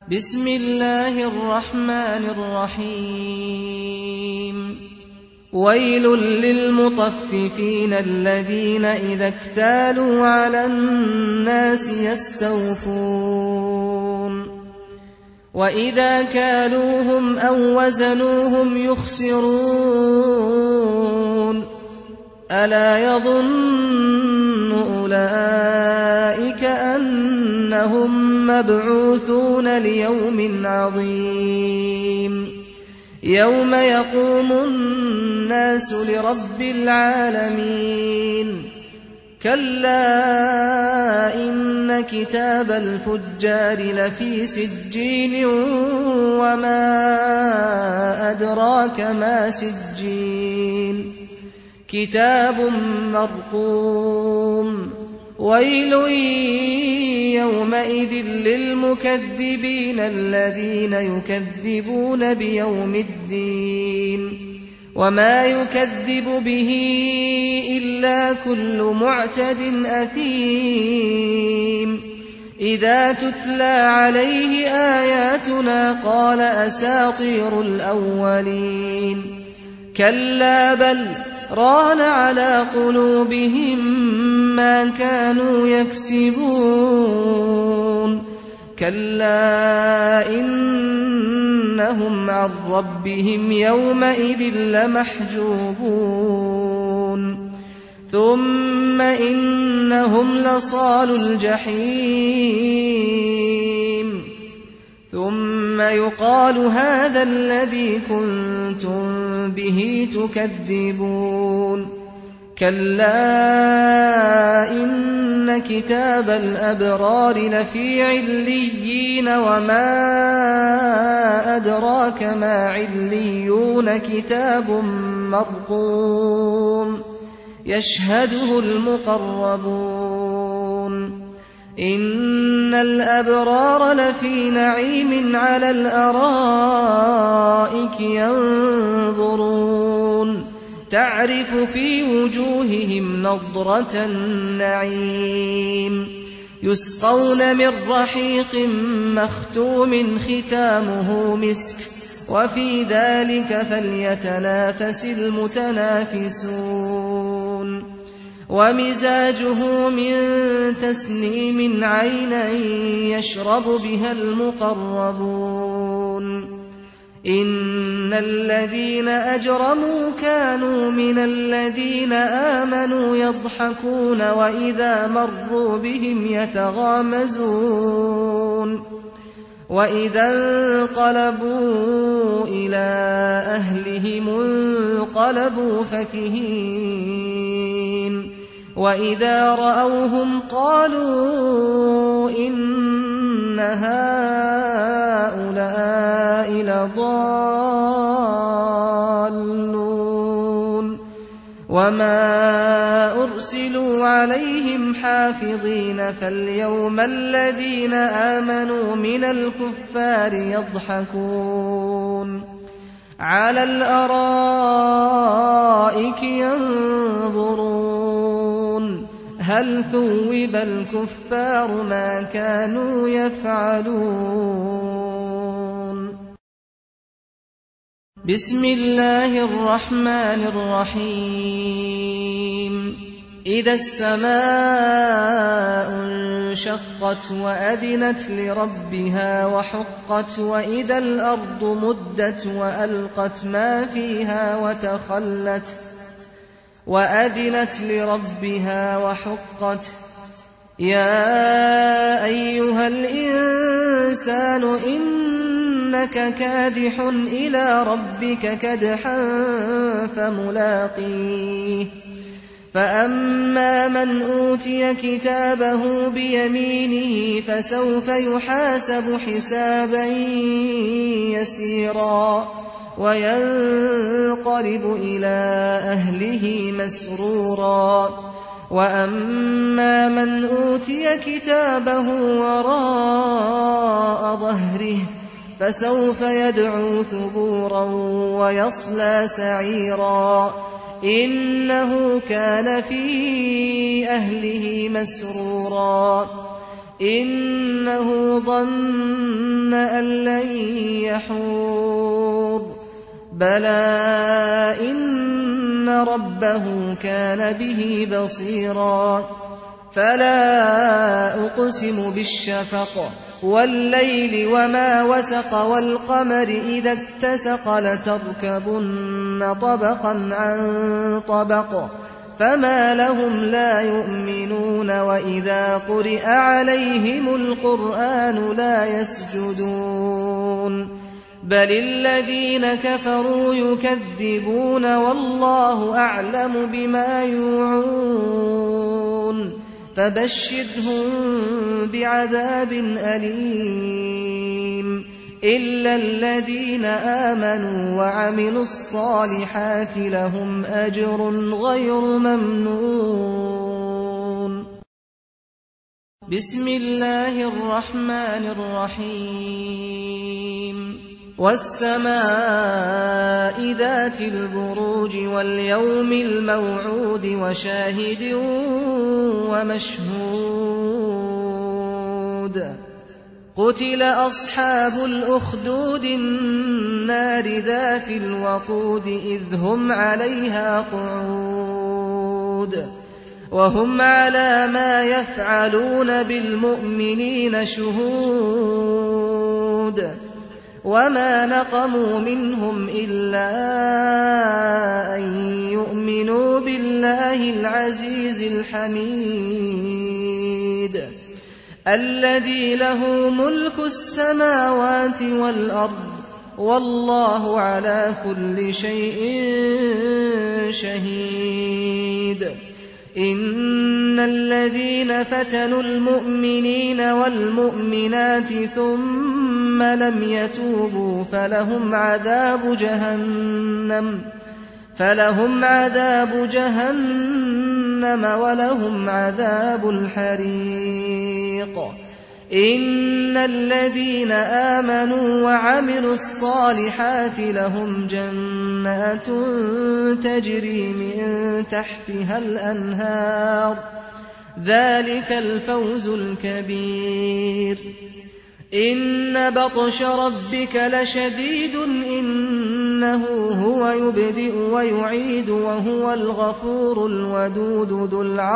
بسم الله الرحمن الرحيم ويل للمطففين الذين إذا اكتالوا على الناس يستوفون وإذا كالوهم أو وزنوهم يخسرون ألا يظن أولئك أنهم مبعوثون ليوم عظيم يوم يقوم الناس لرب العالمين كلا إن كتاب الفجار لفي سجين وما أدراك ما سجين كتاب مرقوم ويل يومئذ للمكذبين الذين يكذبون بيوم الدين وما يكذب به إلا كل معتد أثيم إذا تتلى عليه آياتنا قال أساطير الأولين كلا بل ران على قلوبهم ما كانوا يكسبون كلا إنهم عن ربهم يومئذ لمحجوبون ثم إنهم لصالو الجحيم ثم يقال هذا الذي كنتم به تكذبون كلا إن كتاب الأبرار لفي عليين وما أدراك ما عليون كتاب مرقوم يشهده المقربون إن الأبرار لفي نعيم على الأرائك ينظرون تعرف في وجوههم نضرة النعيم يسقون من رحيق مختوم ختامه مسك وفي ذلك فليتنافس المتنافسون ومزاجه من تسنيم عينا يشرب بها المقربون إن الذين أجرموا كانوا من الذين آمنوا يضحكون وإذا مروا بهم يتغامزون وإذا انقلبوا إلى أهلهم انقلبوا فكهين وإذا رأوهم قالوا إن هؤلاء لضالون وما أرسلوا عليهم حافظين فاليوم الذين آمنوا من الكفار يضحكون على الأرائك ينظرون هل ثوب الكفار ما كانوا يفعلون بسم الله الرحمن الرحيم إذا السماء انشقت وأذنت لربها وحقت وإذا الأرض مدت وألقت ما فيها وتخلت وأذنت لربها وحقت يا أيها الإنسان إنك كادح إلى ربك كدحا فملاقيه فأما من أوتي كتابه بيمينه فسوف يحاسب حسابا يسيرا وينقلب إلى أهله مسرورا وأما من أوتي كتابه وراء ظهره فسوف يدعو ثبورا ويصلى سعيرا إنه كان في أهله مسرورا إنه ظن أن لن يحور بلى إن ربه كان به بصيرا فلا أقسم بالشفق والليل وما وسق والقمر إذا اتسق لتركبن طبقا عن طبق فما لهم لا يؤمنون وإذا قرئ عليهم القرآن لا يسجدون بل الذين كفروا يكذبون والله أعلم بما يوعون فبشرهم بعذاب أليم إلا الذين آمنوا وعملوا الصالحات لهم أجر غير ممنون. بسم الله الرحمن الرحيم. والسماء ذات البروج واليوم الموعود وشاهد ومشهود قتل أصحاب الأخدود النار ذات الوقود إذ هم عليها قعود وهم على ما يفعلون بالمؤمنين شهود وما نقموا منهم إلا أن يؤمنوا بالله العزيز الحميد الذي له ملك السماوات والأرض والله على كل شيء شهيد. إن الذين فتنوا المؤمنين والمؤمنات ثم لم يتوبوا فلهم عذاب جهنم ولهم عذاب الحريق. إن الذين آمنوا وعملوا الصالحات لهم جنات تجري من تحتها الأنهار ذلك الفوز الكبير. إن بطش ربك لشديد إنه هو يبدئ ويعيد وهو الغفور الودود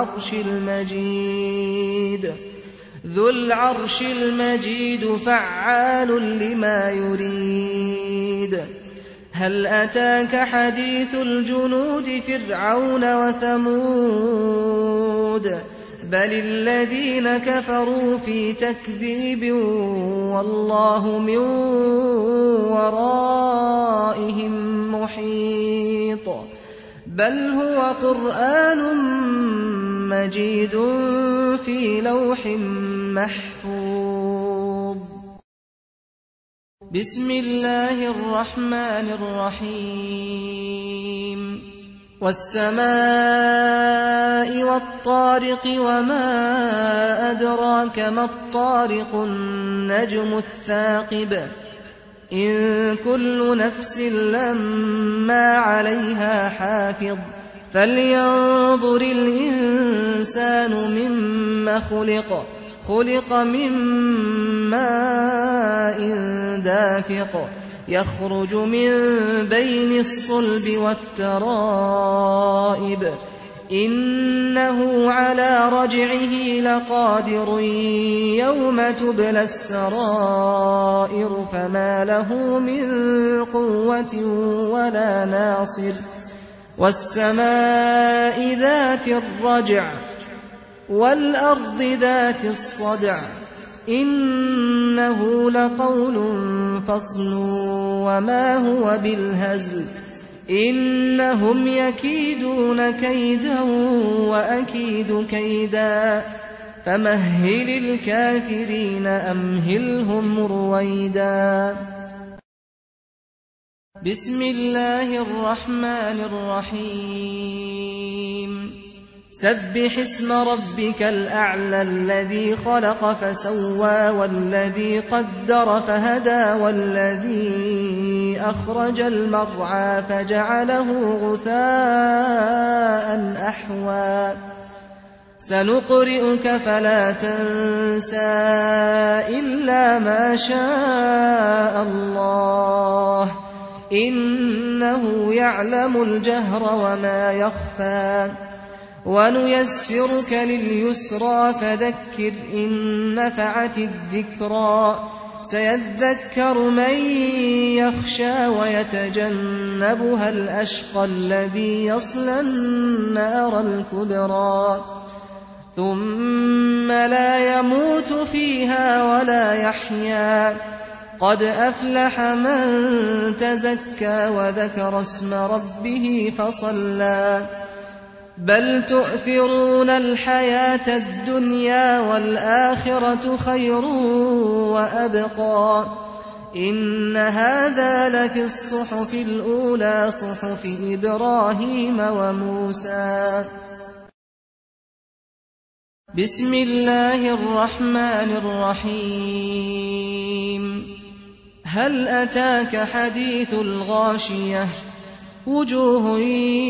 ذو العرش المجيد فعال لما يريد. هل أتاك حديث الجنود فرعون وثمود بل الذين كفروا في تكذيب والله من ورائهم محيط. بل هو قرآن مجيد في لوح محفوظ. بسم الله الرحمن الرحيم. والسماء والطارق وما أدراك ما الطارق النجم الثاقب إن كل نفس لما عليها حافظ فلينظر الإنسان مما خلق من ماء دافق يخرج من بين الصلب والترائب إنه على رجعه لقادر يوم تبلى السرائر فما له من قوة ولا ناصر. والسماء ذات الرجع والأرض ذات الصدع إنه لقول فصل وما هو بالهزل إنهم يكيدون كيدا وأكيد كيدا فمهل الكافرين أمهلهم رويدا. بسم الله الرحمن الرحيم. سبح اسم ربك الأعلى الذي خلق فسوى والذي قدر فهدى والذي أخرج المرعى فجعله غثاء أحوى سنقرئك فلا تنسى إلا ما شاء الله إنه يعلم الجهر وما يخفى ونيسرك لليسرى فذكر إن نفعت الذكرى سيذكر من يخشى ويتجنبها الأشقى الذي يصلى النار الكبرى ثم لا يموت فيها ولا يحيا قد أفلح من تزكى وذكر اسم ربه فصلى بل تؤثرون الحياة الدنيا والآخرة خير وأبقى إن هذا لفي الصحف الأولى صحف إبراهيم وموسى بسم الله الرحمن الرحيم هل أتاك حديث الغاشية وجوه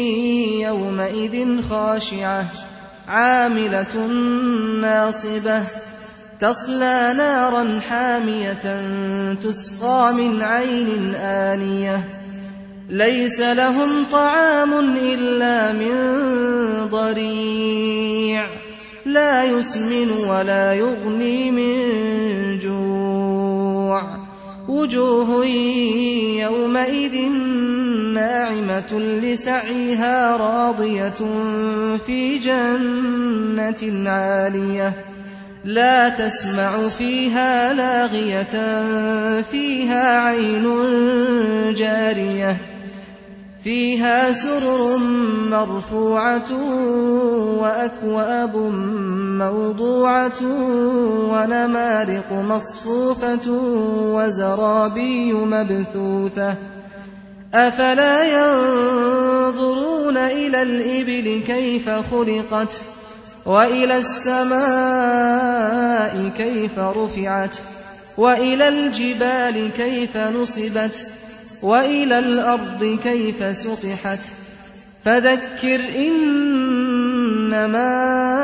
يومئذ خاشعة عاملة ناصبة تصلى نارا حامية تسقى من عين آنية ليس لهم طعام إلا من ضريع لا يسمن ولا يغني من جوع وجوه يومئذ ناعمة لسعيها راضية في جنة عالية لا تسمع فيها لاغية فيها عين جارية فيها سرر مرفوعة وأكواب موضوعة ونمارق مصفوفة وزرابي مبثوثة أفلا ينظرون إلى الإبل كيف خلقت وإلى السماء كيف رفعت وإلى الجبال كيف نصبت وإلى الأرض كيف سطحت فذكر إنما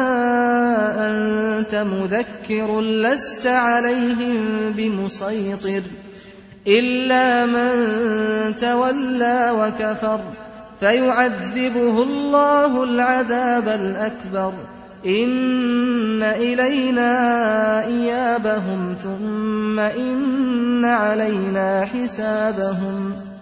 أنت مذكر لست عليهم بمسيطر إلا من تولى وكفر فيعذبه الله العذاب الأكبر إن إلينا إيابهم ثم إن علينا حسابهم